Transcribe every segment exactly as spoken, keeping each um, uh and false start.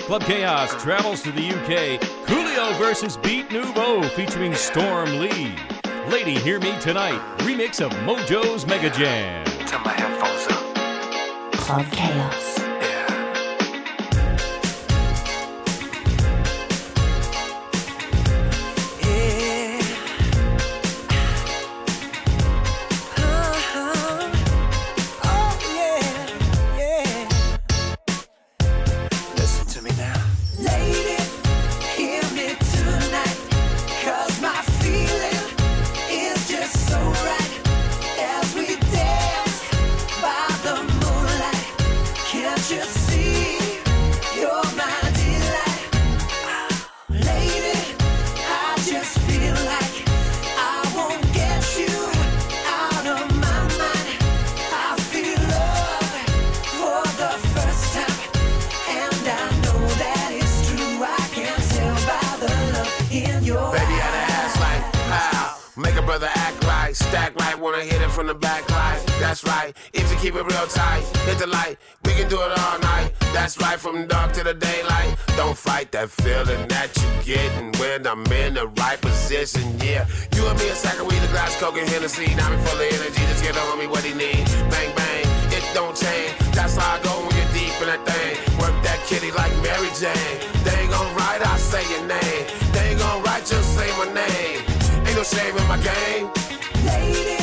Club Chaos travels to the U K. Coolio versus Beat Nouveau featuring Storm Lee. Lady Hear Me Tonight, remix of Mojo's Mega Jam. Turn my headphones up. Club Chaos. From the back line, that's right. If you keep it real tight, hit the light. We can do it all night. That's right, from dark to the daylight. Don't fight that feeling that you getting when I'm in the right position. Yeah, you and me a sack of weed, a glass, coke, and Hennessy. Now me full of energy. Just get on me what he need. Bang bang, it don't change. That's how I go when you're deep in that thing. Work that kitty like Mary Jane. They ain't gon' write, I say your name. They ain't gon' write, just say my name. Ain't no shame in my game. Lady.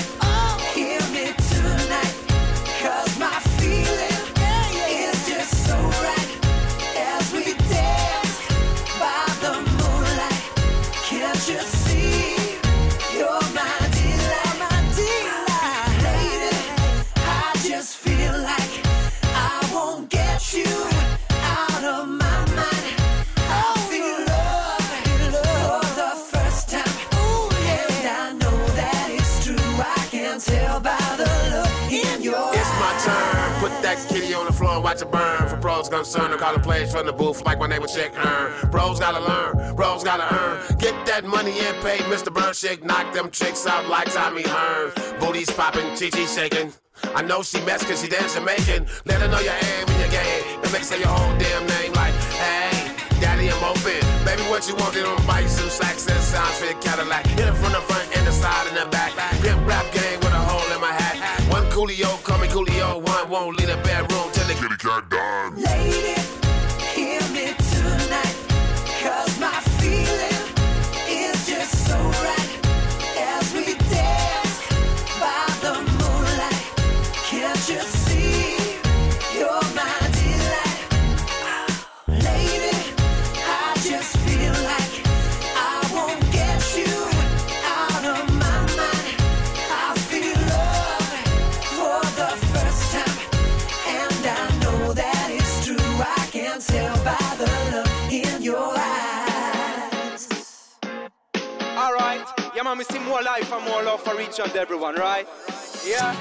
Kitty on the floor, watch it burn. For pros concerned, I'm calling plays from the booth like my name was Chick Earn. Bros gotta learn, bros gotta earn. Get that money and pay Mister Burnshake. Knock them tricks out like Tommy Hearn. Booty's popping, Chi-Chi shaking. I know she mess cause she dance Jamaican. Let her know your aim in your game. And make say your whole damn name like, hey, daddy, I'm open. Baby, what you want, they don't buy you some slacks and sounds for your Cadillac. Hit it from the front and the side and the back. Pimp rap game with a hole in my hat. One Coolio, call me Coolio. One won't leave the bedroom till the kitty cat done. Lady, hear me tonight, cause my feeling is just so right. As we dance by the moonlight, can't you see you're my delight? Lady, I just feel like I won't get you out of my mind. I feel love for the first time, and I know that it's true. I can tell by the look in your eyes. Alright, yeah man, we see more life and more love for each and everyone, right? Yeah.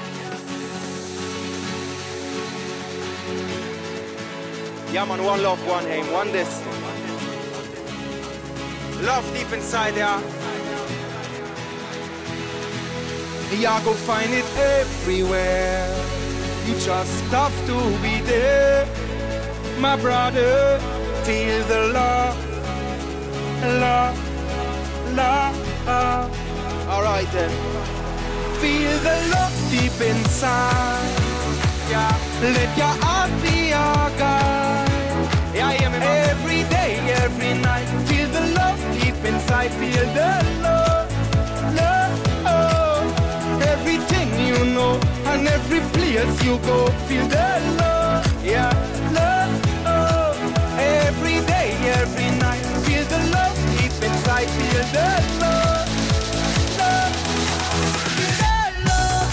Yeah man, one love, one aim, one destiny. Love deep inside there. Yeah, go find it everywhere. You just have to be there. My brother, feel the love, love, love. Alright then. Feel the love deep inside. Yeah, let your heart be your guide. Yeah, hear me, man. Every day, every night. Feel the love deep inside. Feel the love, love. Everything you know and every place you go, feel the love, yeah, love. Oh. Every day, every night, feel the love deep inside, feel the love, love, feel the love.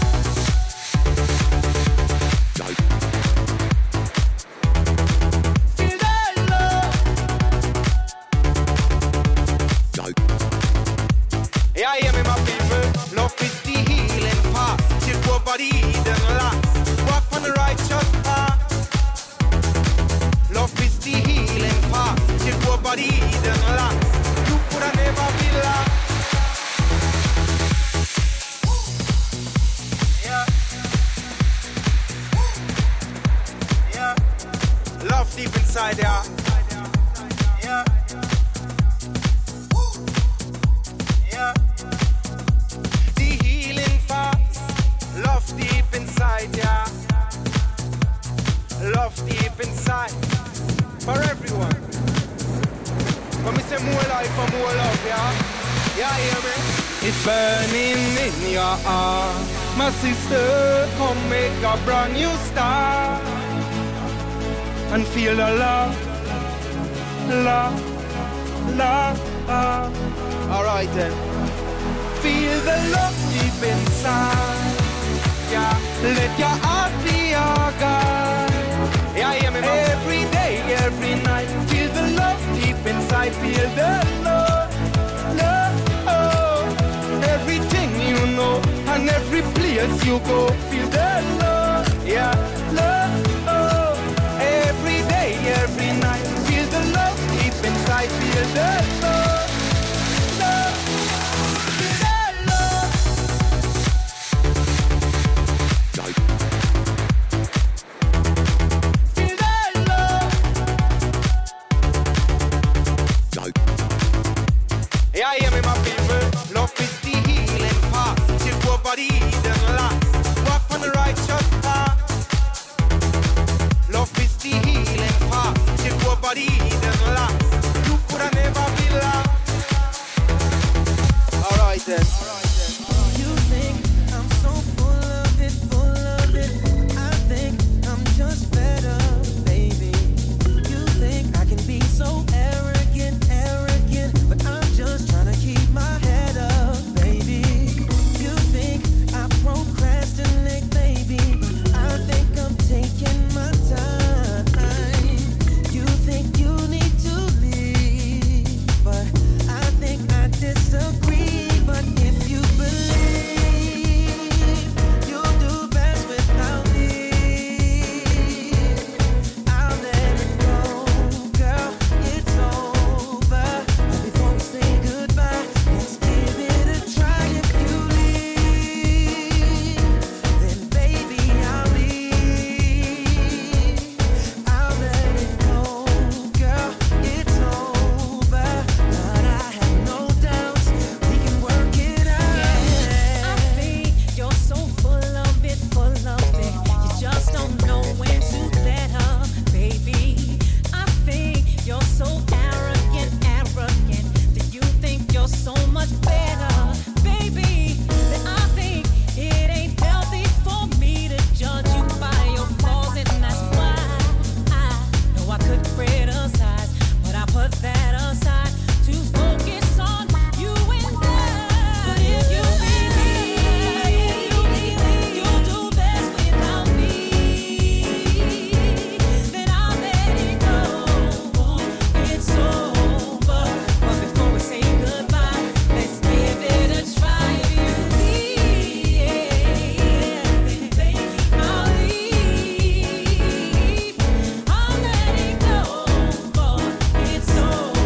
Feel the love. Yeah, hear me, my people. Love is the healing part. Till over the hidden land. Walk on the righteous path. Love is the healing part. Till over the hidden land. You could have never be lost. Yeah. Yeah. Love deep inside. inside, yeah. Yeah. Yeah. The healing fast, love deep inside, yeah. Love deep inside, for everyone. When we say more life for more love, yeah. Yeah, hear me? It's burning in your heart. My sister, come make a brand new start and feel the love, love, love. Alright then. Feel the love deep inside. Yeah, let your heart be your guide. Yeah, hear me, man. Every day, every night. Feel the love deep inside. Feel the love, love. Everything you know and every place you go, feel the love, yeah, love. Oh, every day, every night, feel the love deep inside, feel the love, love, feel the love. Feel the love. Yeah, hear me, my people. Love is the healing path. Till over the Eden last. Walk on the righteous path. Love is the healing path. Till over the Eden last. You could have never be lost. Alright then. You think I'm so full of it, full of it. I think I'm just better, baby. You think I can be so arrogant, arrogant, but I'm just trying to keep my head up, baby. You think I procrastinate, baby, but I think I'm taking my time. You think you need to leave, but I think I disagree. But if you believe you'll do best without me, I'll let it go, girl, it's over. But before we say goodbye, let's give it a try. If you leave, then baby I'll leave. I'll let it go, girl, it's over. But I have no doubts we can work it out. I think you're so full of it, full of it. You just don't know when to let up, baby. I think you're so arrogant, arrogant, that you think you're so much better, baby. That I think it ain't healthy for me to judge you by your flaws, and that's why I know I could criticize, but I put that aside to focus on you and I. But if you believe, you'll do best without me, then I'll let it go. It's over. But before we say goodbye, let's give it a try. If you leave, baby, I'll leave. I'll let it go. But it's over.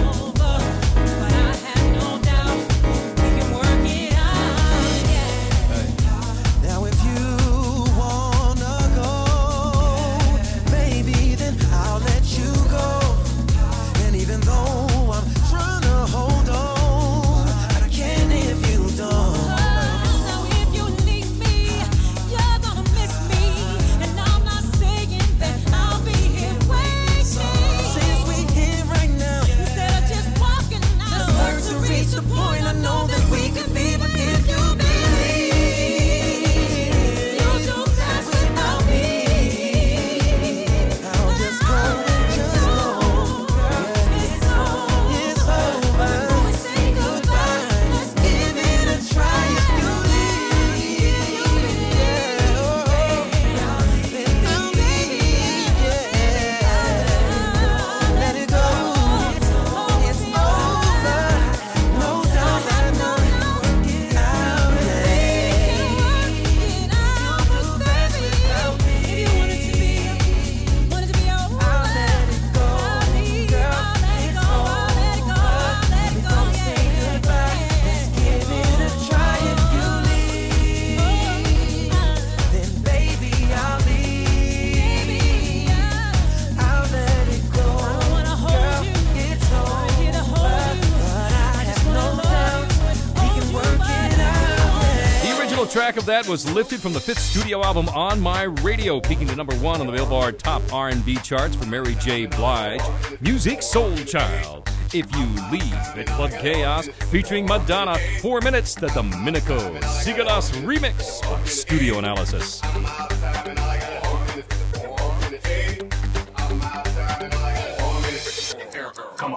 track of that was lifted from the fifth studio album On My Radio, peaking to number one on the Billboard Top R and B charts for Mary J. Blige. Music Soul Child, If You Leave at Club Chaos, featuring Madonna. Four minutes, the Domenico Sigalas remix by Studio Analysis. Come on.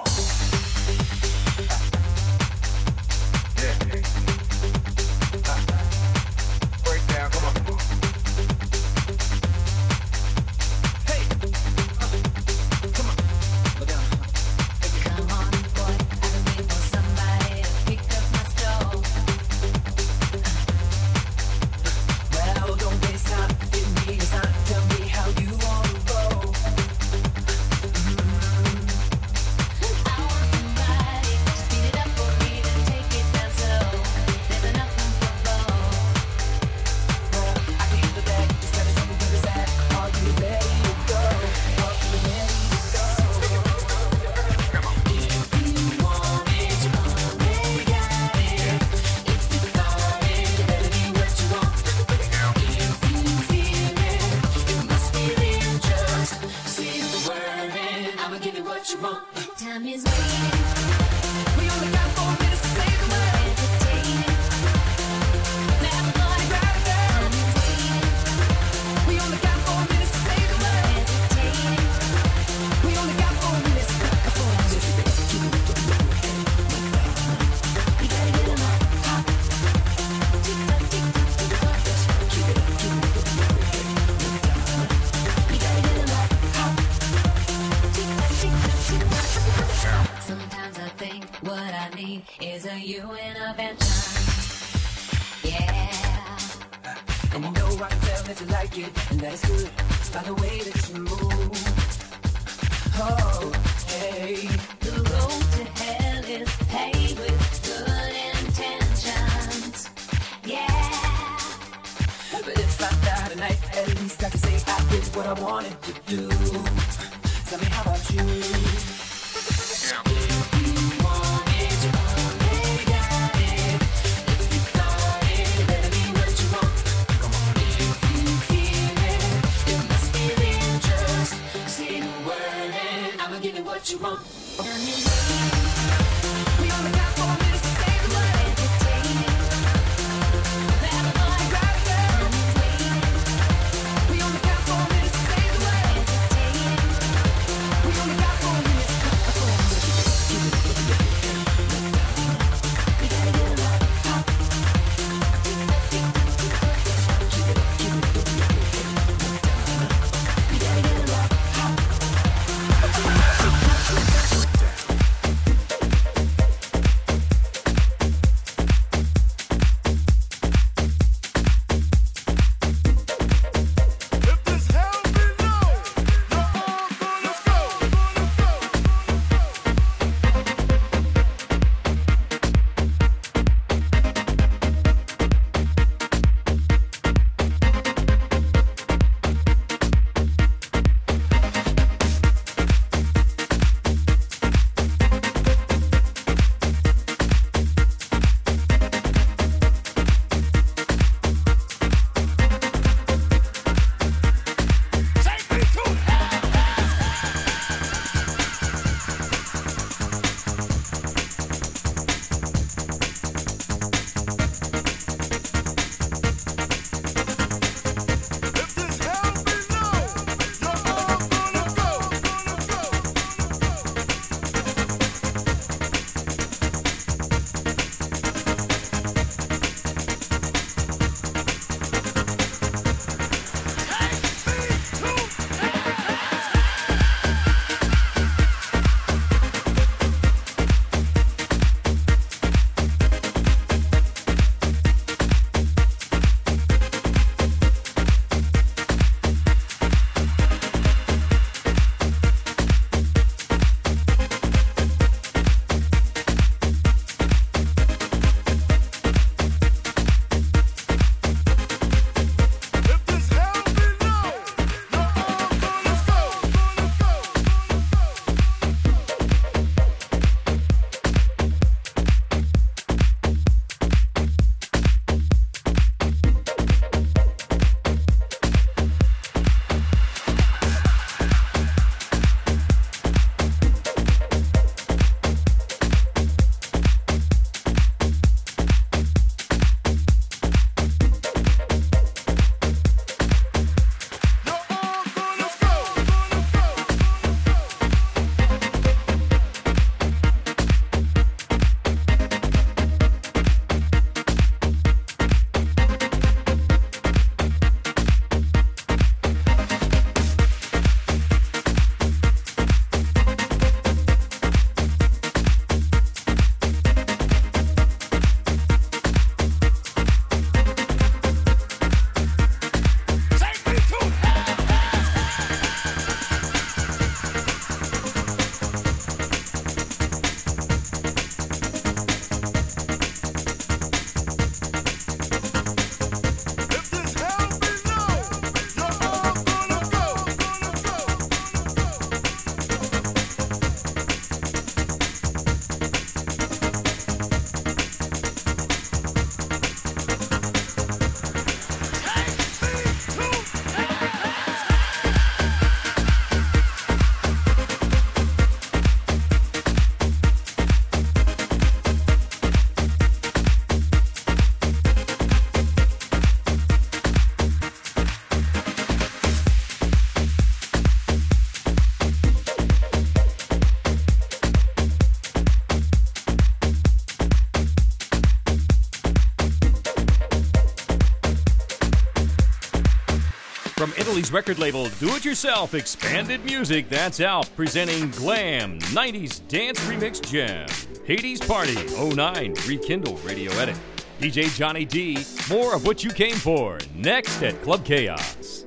Italy's record label, Do-It-Yourself Expanded Music, that's out, presenting Glam nineties Dance Remix Jam. Hades Party oh nine Rekindle Radio Edit. D J Johnny D, more of what you came for, next at Club Chaos.